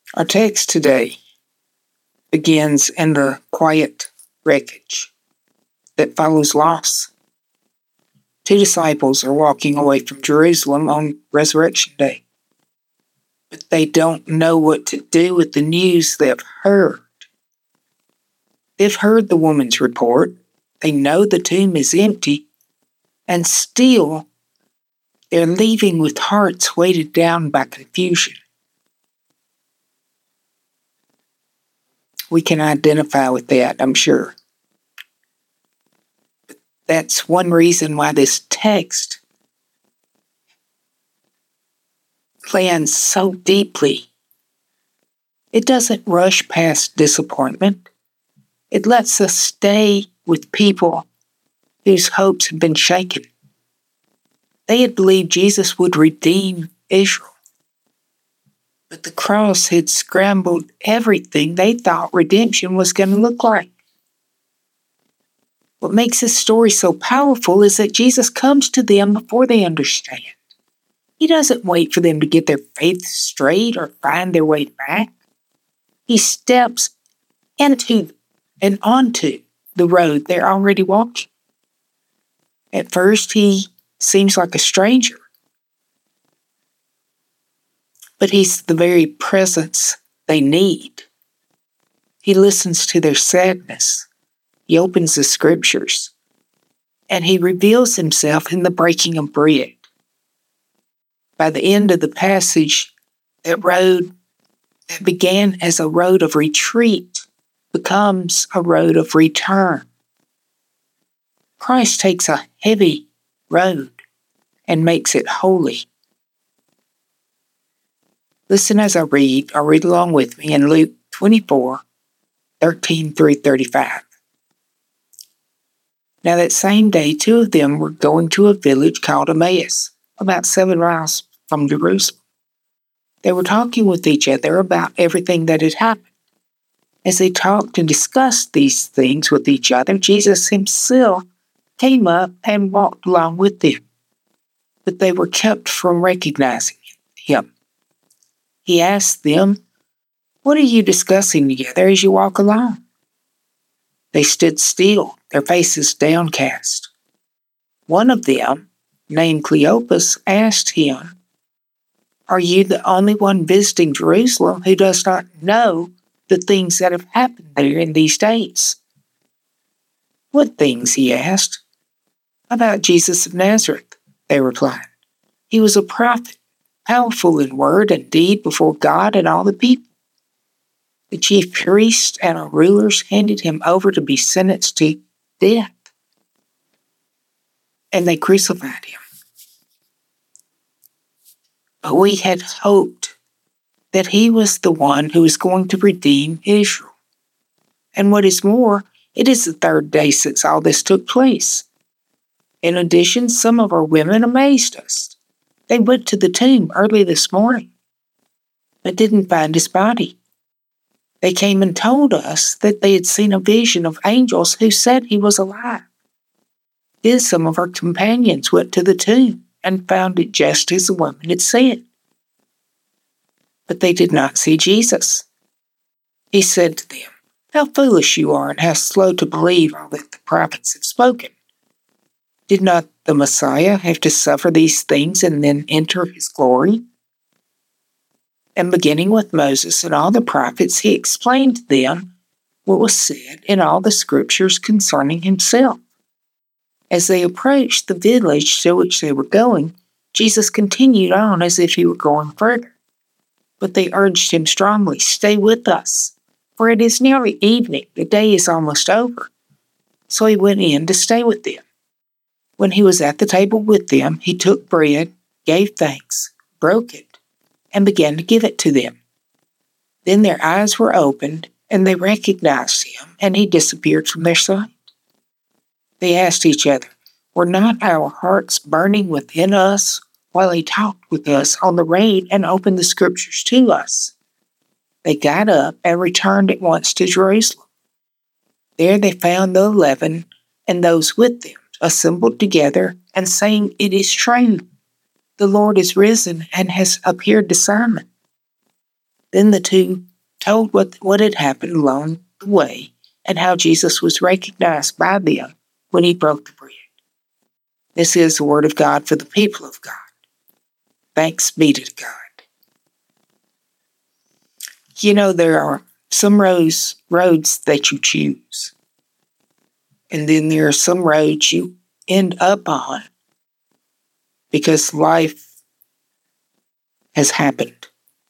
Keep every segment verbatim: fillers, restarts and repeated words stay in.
Our text today begins in the quiet wreckage that follows loss. Two disciples are walking away from Jerusalem on Resurrection Day, but they don't know what to do with the news they've heard. They've heard the woman's report. They know the tomb is empty, and still they're leaving with hearts weighted down by confusion. We can identify with that, I'm sure. But that's one reason why this text lands so deeply. It doesn't rush past disappointment. It lets us stay with people whose hopes have been shaken. They had believed Jesus would redeem Israel, but the cross had scrambled everything they thought redemption was going to look like. What makes this story so powerful is that Jesus comes to them before they understand. He doesn't wait for them to get their faith straight or find their way back. He steps into and onto the road they're already walking. At first, he seems like a stranger, but he's the very presence they need. He listens to their sadness. He opens the scriptures, and he reveals himself in the breaking of bread. By the end of the passage, that road that began as a road of retreat becomes a road of return. Christ takes a heavy road and makes it holy. Listen as I read, or read along with me in Luke twenty-four, thirteen through thirty-five. Now that same day, two of them were going to a village called Emmaus, about seven miles from Jerusalem. They were talking with each other about everything that had happened. As they talked and discussed these things with each other, Jesus himself came up and walked along with them, but they were kept from recognizing him. He asked them, "What are you discussing together as you walk along?" They stood still, their faces downcast. One of them, named Cleopas, asked him, "Are you the only one visiting Jerusalem who does not know the things that have happened there in these days?" "What things?" he asked. "About Jesus of Nazareth," they replied. "He was a prophet, powerful in word and deed before God and all the people. The chief priests and our rulers handed him over to be sentenced to death, and they crucified him. But we had hoped that he was the one who was going to redeem Israel. And what is more, it is the third day since all this took place. In addition, some of our women amazed us. They went to the tomb early this morning, but didn't find his body. They came and told us that they had seen a vision of angels who said he was alive. Then some of our companions went to the tomb and found it just as the woman had said. But they did not see Jesus." He said to them, "How foolish you are, and how slow to believe all that the prophets have spoken. Did not the Messiah have to suffer these things and then enter his glory?" And beginning with Moses and all the prophets, he explained to them what was said in all the scriptures concerning himself. As they approached the village to which they were going, Jesus continued on as if he were going further. But they urged him strongly, "Stay with us, for it is nearly evening. The day is almost over." So he went in to stay with them. When he was at the table with them, he took bread, gave thanks, broke it, and began to give it to them. Then their eyes were opened, and they recognized him, and he disappeared from their sight. They asked each other, "Were not our hearts burning within us while he talked with us on the road and opened the scriptures to us?" They got up and returned at once to Jerusalem. There they found the eleven and those with them assembled together and saying, "It is true, the Lord is risen and has appeared to Simon." Then the two told what, what had happened along the way and how Jesus was recognized by them when he broke the bread. This is the word of God for the people of God. Thanks be to God. You know, there are some roads, roads that you choose. And then there are some roads you end up on because life has happened.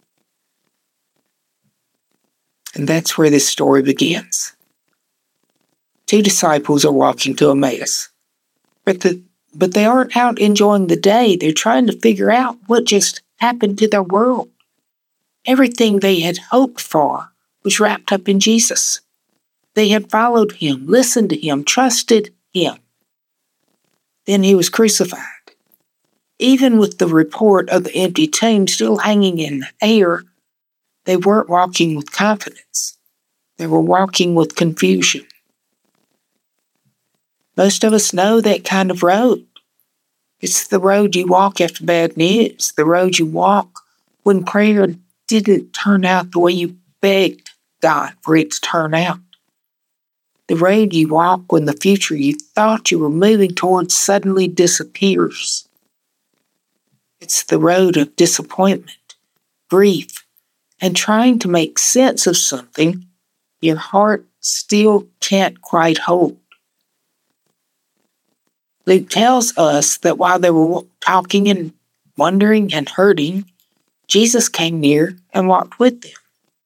And that's where this story begins. Two disciples are walking to Emmaus, but the but they aren't out enjoying the day. They're trying to figure out what just happened to their world. Everything they had hoped for was wrapped up in Jesus. They had followed him, listened to him, trusted him. Then he was crucified. Even with the report of the empty tomb still hanging in the air, they weren't walking with confidence. They were walking with confusion. Most of us know that kind of road. It's the road you walk after bad news, the road you walk when prayer didn't turn out the way you begged God for it to turn out. The road you walk when the future you thought you were moving towards suddenly disappears. It's the road of disappointment, grief, and trying to make sense of something your heart still can't quite hold. Luke tells us that while they were talking and wondering and hurting, Jesus came near and walked with them.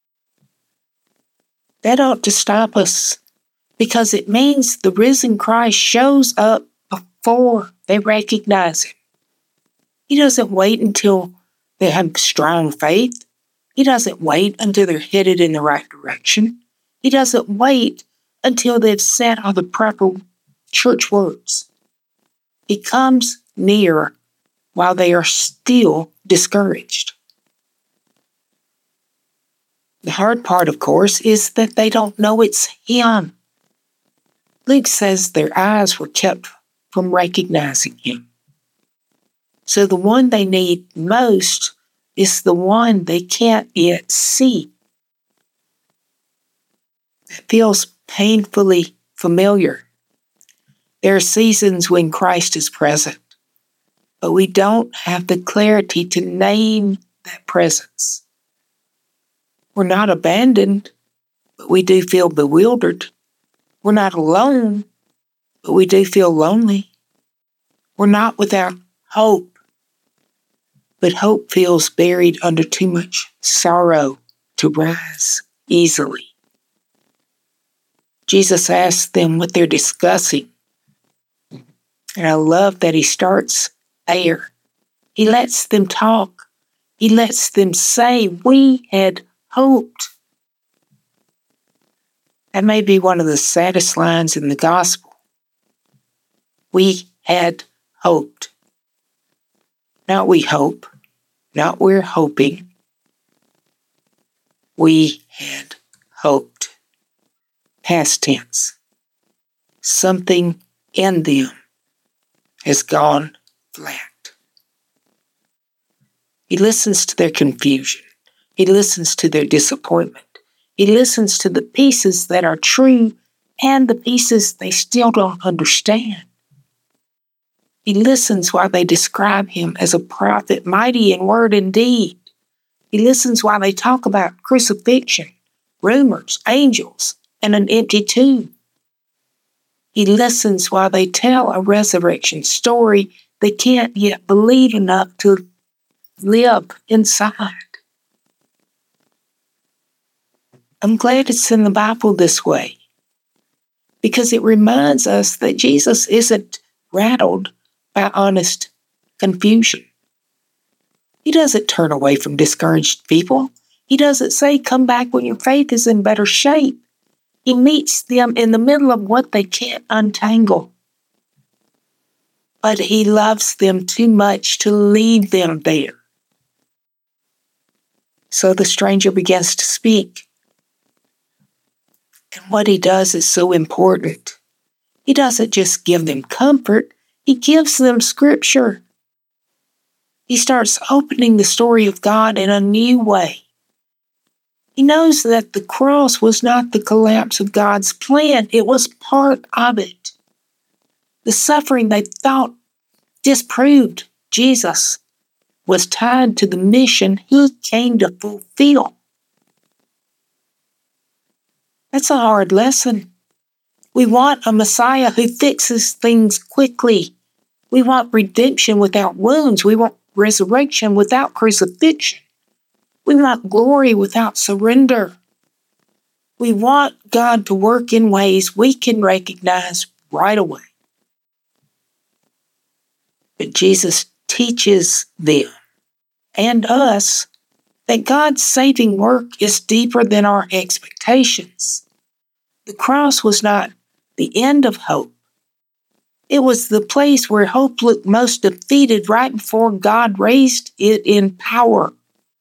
That ought to stop us because it means the risen Christ shows up before they recognize him. He doesn't wait until they have strong faith. He doesn't wait until they're headed in the right direction. He doesn't wait until they've said all the proper church words. He comes near while they are still discouraged. The hard part, of course, is that they don't know it's him. Luke says their eyes were kept from recognizing him. So the one they need most is the one they can't yet see. It feels painfully familiar. There are seasons when Christ is present, but we don't have the clarity to name that presence. We're not abandoned, but we do feel bewildered. We're not alone, but we do feel lonely. We're not without hope, but hope feels buried under too much sorrow to rise easily. Jesus asks them what they're discussing. And I love that he starts there. He lets them talk. He lets them say, we had hoped. That may be one of the saddest lines in the gospel. We had hoped. Not we hope, not we're hoping. We had hoped. Past tense. Something in them has gone flat. He listens to their confusion. He listens to their disappointment. He listens to the pieces that are true and the pieces they still don't understand. He listens while they describe him as a prophet, mighty in word and deed. He listens while they talk about crucifixion, rumors, angels, and an empty tomb. He listens while they tell a resurrection story they can't yet believe enough to live inside. I'm glad it's in the Bible this way, because it reminds us that Jesus isn't rattled by honest confusion. He doesn't turn away from discouraged people. He doesn't say, come back when your faith is in better shape. He meets them in the middle of what they can't untangle. But he loves them too much to leave them there. So the stranger begins to speak. And what he does is so important. He doesn't just give them comfort, he gives them scripture. He starts opening the story of God in a new way. He knows that the cross was not the collapse of God's plan. It was part of it. The suffering they thought disproved Jesus was tied to the mission he came to fulfill. That's a hard lesson. We want a Messiah who fixes things quickly. We want redemption without wounds. We want resurrection without crucifixion. We want glory without surrender. We want God to work in ways we can recognize right away. But Jesus teaches them and us that God's saving work is deeper than our expectations. The cross was not the end of hope. It was the place where hope looked most defeated right before God raised it in power.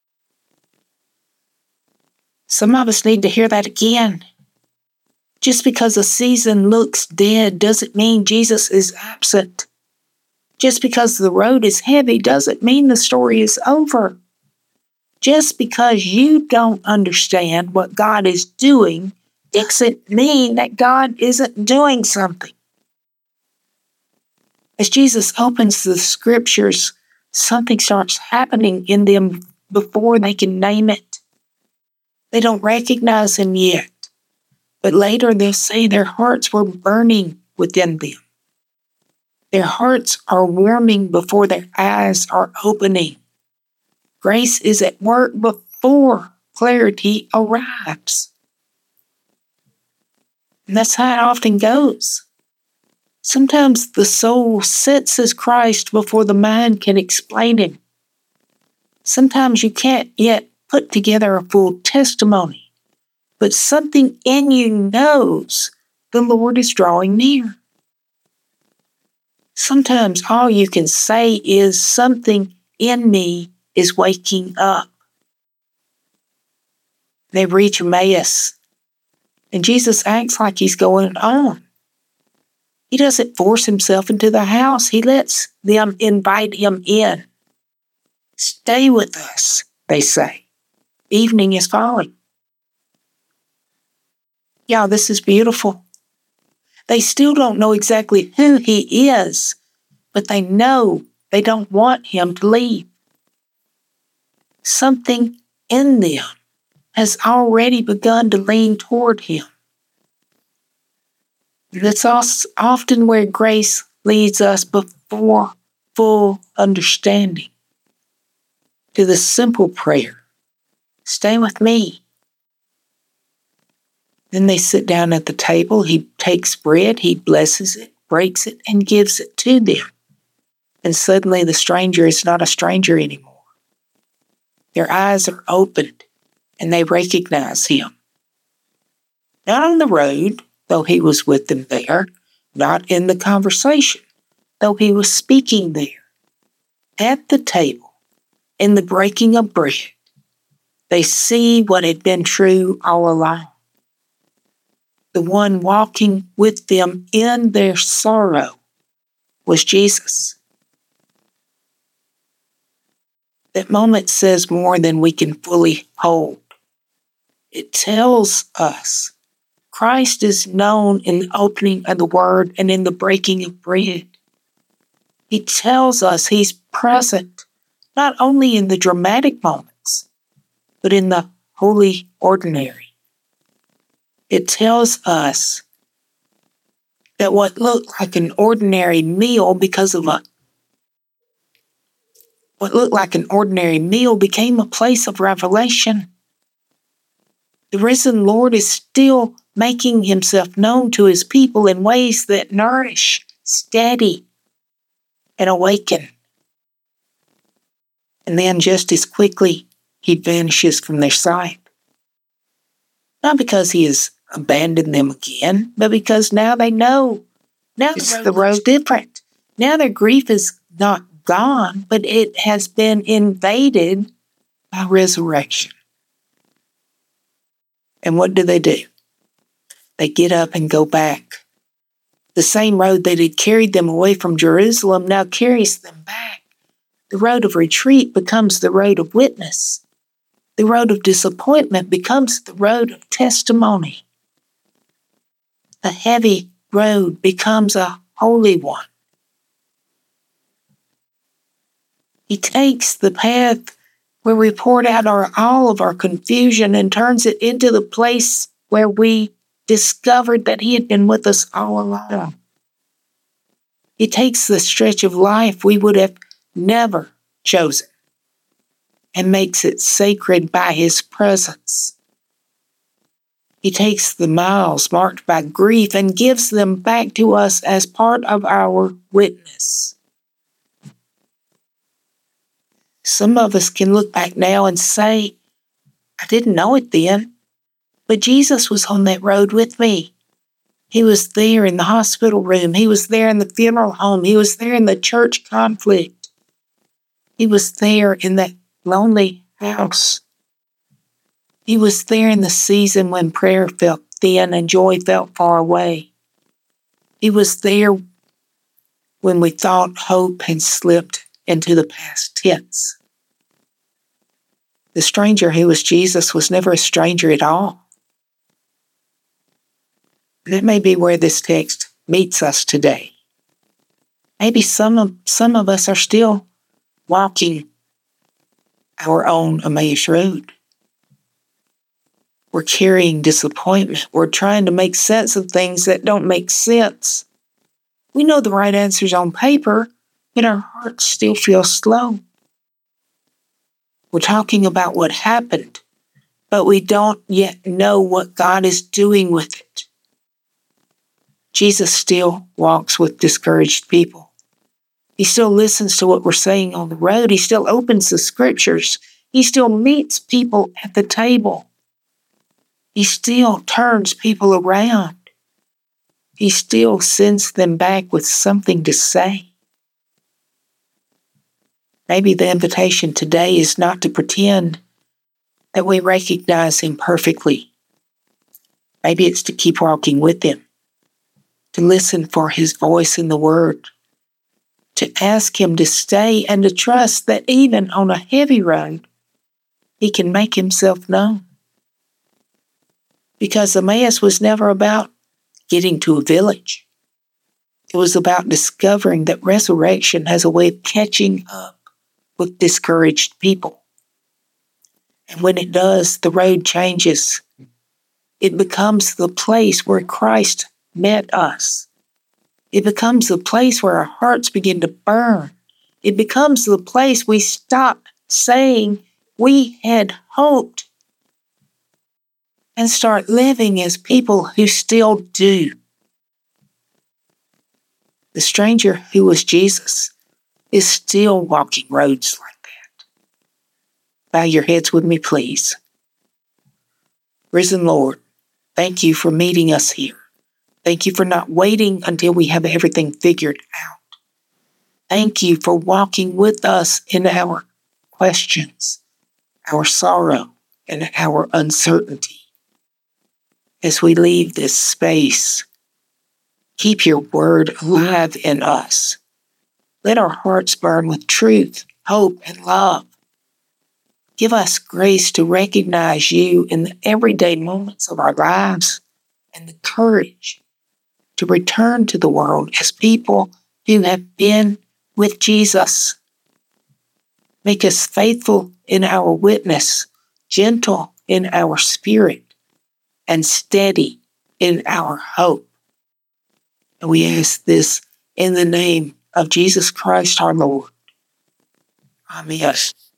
Some of us need to hear that again. Just because a season looks dead doesn't mean Jesus is absent. Just because the road is heavy doesn't mean the story is over. Just because you don't understand what God is doing doesn't mean that God isn't doing something. As Jesus opens the scriptures, something starts happening in them before they can name it. They don't recognize him yet, but later they'll say their hearts were burning within them. Their hearts are warming before their eyes are opening. Grace is at work before clarity arrives. And that's how it often goes. Sometimes the soul senses Christ before the mind can explain him. Sometimes you can't yet put together a full testimony, but something in you knows the Lord is drawing near. Sometimes all you can say is something in me is waking up. They reach Emmaus, and Jesus acts like he's going on. He doesn't force himself into the house. He lets them invite him in. Stay with us, they say. Evening is falling. Yeah, this is beautiful. They still don't know exactly who he is, but they know they don't want him to leave. Something in them has already begun to lean toward him. That's often where grace leads us before full understanding. To the simple prayer, stay with me. Then they sit down at the table. He takes bread, he blesses it, breaks it, and gives it to them. And suddenly the stranger is not a stranger anymore. Their eyes are opened, and they recognize him. Not on the road, though he was with them there, not in the conversation, though he was speaking there. At the table, in the breaking of bread, they see what had been true all along. The one walking with them in their sorrow was Jesus. That moment says more than we can fully hold. It tells us Christ is known in the opening of the word and in the breaking of bread. He tells us he's present not only in the dramatic moments, but in the holy ordinary. It tells us that what looked like an ordinary meal because of a what looked like an ordinary meal became a place of revelation. The risen Lord is still making himself known to his people in ways that nourish, steady, and awaken. And then just as quickly, he vanishes from their sight. Not because he has abandoned them again, but because now they know. Now it's the road different. Now their grief is not gone, but it has been invaded by resurrection. And what do they do? They get up and go back. The same road that had carried them away from Jerusalem now carries them back. The road of retreat becomes the road of witness. The road of disappointment becomes the road of testimony. A heavy road becomes a holy one. He takes the path where we poured out our, all of our confusion and turns it into the place where we discovered that He had been with us all along. He takes the stretch of life we would have never chosen and makes it sacred by His presence. He takes the miles marked by grief and gives them back to us as part of our witness. Some of us can look back now and say, I didn't know it then, but Jesus was on that road with me. He was there in the hospital room. He was there in the funeral home. He was there in the church conflict. He was there in that lonely house. He was there in the season when prayer felt thin and joy felt far away. He was there when we thought hope had slipped into the past tense. The stranger who was Jesus was never a stranger at all. That may be where this text meets us today. Maybe some of, some of us are still walking our own Emmaus road. We're carrying disappointment. We're trying to make sense of things that don't make sense. We know the right answers on paper, but our hearts still feel slow. We're talking about what happened, but we don't yet know what God is doing with it. Jesus still walks with discouraged people. He still listens to what we're saying on the road. He still opens the scriptures. He still meets people at the table. He still turns people around. He still sends them back with something to say. Maybe the invitation today is not to pretend that we recognize Him perfectly. Maybe it's to keep walking with Him, to listen for His voice in the Word, to ask Him to stay and to trust that even on a heavy road, He can make Himself known. Because Emmaus was never about getting to a village. It was about discovering that resurrection has a way of catching up with discouraged people. And when it does, the road changes. It becomes the place where Christ met us. It becomes the place where our hearts begin to burn. It becomes the place we stop saying we had hoped and start living as people who still do. The stranger who was Jesus is still walking roads like that. Bow your heads with me, please. Risen Lord, thank you for meeting us here. Thank you for not waiting until we have everything figured out. Thank you for walking with us in our questions, our sorrow, and our uncertainty. As we leave this space, keep your word alive in us. Let our hearts burn with truth, hope, and love. Give us grace to recognize you in the everyday moments of our lives and the courage to return to the world as people who have been with Jesus. Make us faithful in our witness, gentle in our spirit, and steady in our hope. And we ask this in the name of Jesus Christ our Lord. Amen.